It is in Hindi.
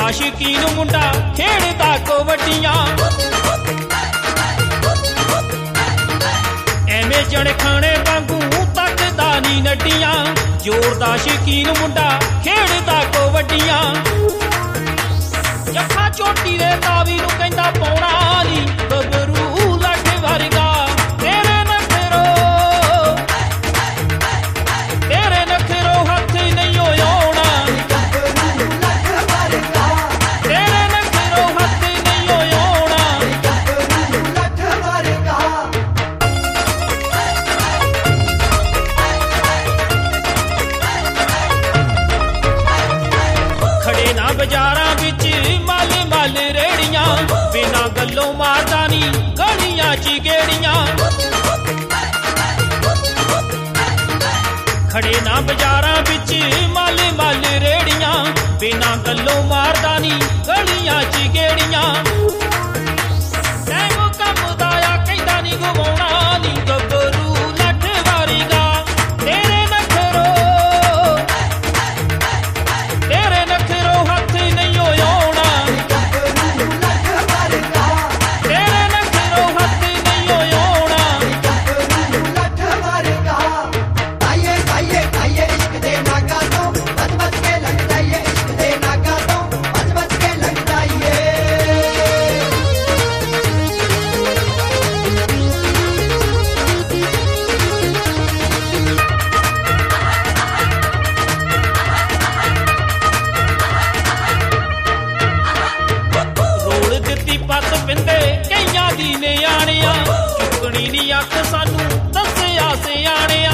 शकीन मुंडा खेड़दा कबड्डियां एवें जड़ खाने वांगू तकदा नी नड्डियां जोरदा शकीन मुंडा खेड़दा कबड्डियां जखा चोटी दे तावी नू कहंदा पौना नी गबरू लठ वर्गा तेरे नखरो हथ नहीं होना तेरे नखरो हथ नहीं होना खड़े ना बाजारां विच मल मल रेड़ियां बिना गल्लों मारदा नी गलियां च गेड़ियां खड़े ना बाजारां विच मल मल रेड़ियां बिना गल्लों मारदा नी गलियां च गेड़ियां टैम कम दाया कहंदा नी गवाउणा नी गबरू लठ वारीगा तेरे नखरो हथ नहीं होना तेरे नखरो हथ नहीं होना रोल दित्ती पत पिंदे कईयां दी नियाणियां चुकनी नी अख सानू दस्सिया सियाणियां